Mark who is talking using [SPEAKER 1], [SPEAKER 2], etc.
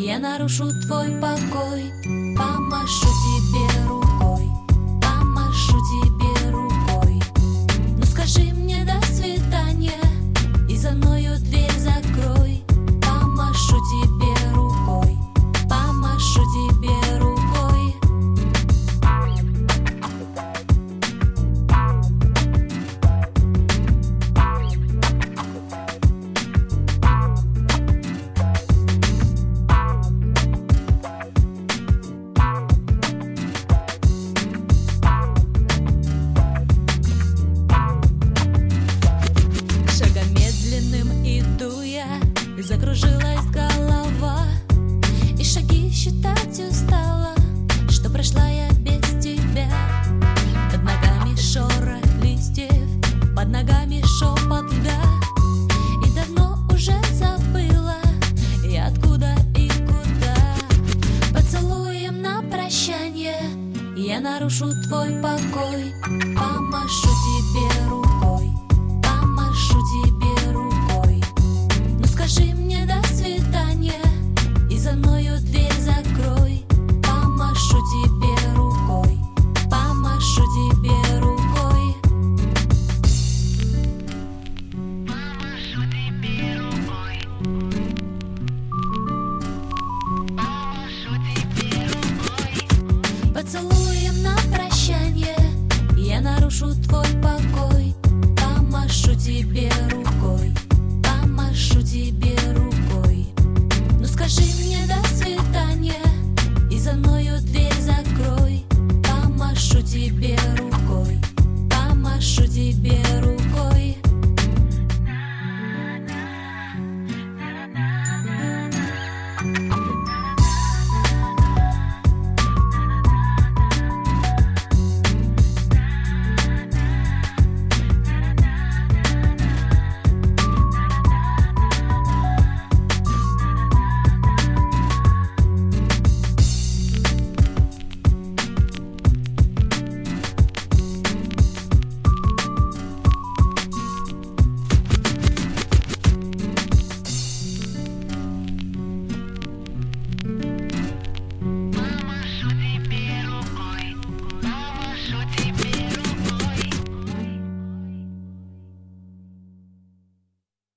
[SPEAKER 1] Я нарушу твой покой, помашу тебе рукой, помашу тебе рукой. Ну скажи мне до свидания и за мною дверь закрой. Помашу тебе рукой, помашу тебе рукой. Иду я, и закружилась голова, и шаги считать устала, что прошла я без тебя. Под ногами шорох листьев, под ногами шепот льда. И давно уже забыла, и откуда и куда. Поцелуем на прощанье я нарушу твой покой,